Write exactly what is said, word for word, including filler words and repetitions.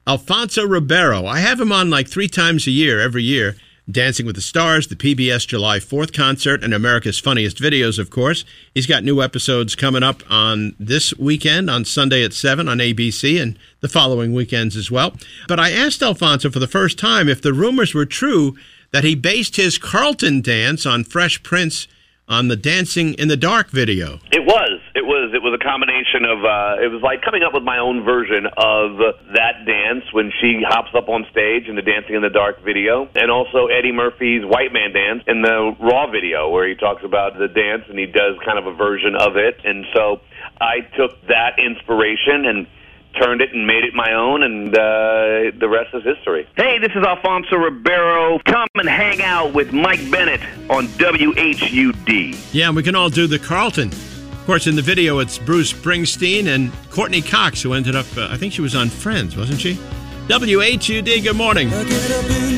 Alfonso Ribeiro. I have him on like three times a year, every year. Dancing with the Stars, the P B S July fourth concert, and America's Funniest Videos, of course. He's got new episodes coming up on this weekend, on Sunday at seven on A B C, and the following weekends as well. But I asked Alfonso for the first time if the rumors were true that he based his Carlton dance on Fresh Prince on the Dancing in the Dark video. It was. It was. It was a combination of, uh, it was like coming up with my own version of that dance when she hops up on stage in the Dancing in the Dark video, and also Eddie Murphy's White Man Dance in the Raw video where he talks about the dance and he does kind of a version of it. And so I took that inspiration and turned it and made it my own, and uh, the rest is history. Hey, this is Alfonso Ribeiro. Come and hang out with Mike Bennett on W H U D. Yeah, and we can all do the Carlton. Of course, in the video, it's Bruce Springsteen and Courtney Cox, who ended up, uh, I think she was on Friends, wasn't she? W H U D, good morning.